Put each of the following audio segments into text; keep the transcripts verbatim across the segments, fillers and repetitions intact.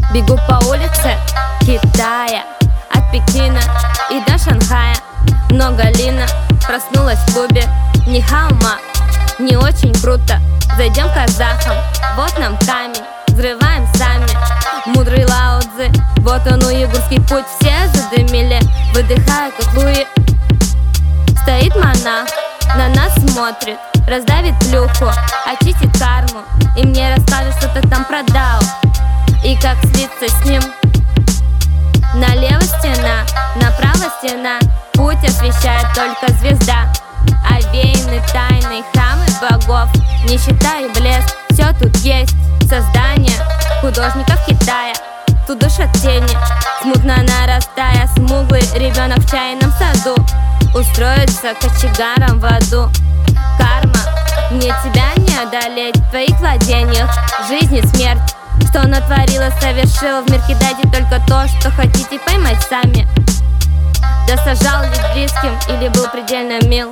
Бегу по улице Китая, от Пекина и до Шанхая. Много лина, проснулась в клубе. Ни хаума, не очень круто. Зайдем к казахам, вот нам камень, взрываем сами. Мудрый Лао Цзы, вот он уйгурский путь. Все задымили, выдыхая как Луи. Стоит монах, на нас смотрит, раздавит плюху, очистит карму и мне расскажет, что-то там продал и как слиться с ним. Налево стена, направо стена, путь освещает только звезда. Овеяны тайной храмы богов, нищета и блеск, все тут есть. Создание художников Китая, тут душат тени, смутно нарастая. Смуглый ребенок в чайном саду устроится кочегаром в аду. Карма, мне тебя не одолеть в твоих владениях. Жизнь и смерть, что натворила, совершила в мир. Кидайте только то, что хотите поймать сами. Да сажал ли близким или был предельно мил.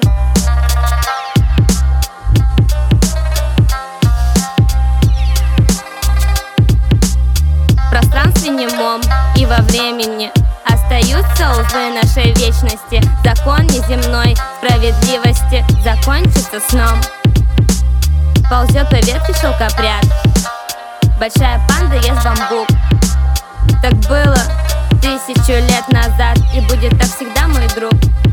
В пространстве немом и во времени остаются узы нашей вечности. Закон неземной справедливости закончится сном. Ползет по ветке шелкопряд, большая панда ест бамбук. Так было тысячу лет назад и будет так всегда, мой друг.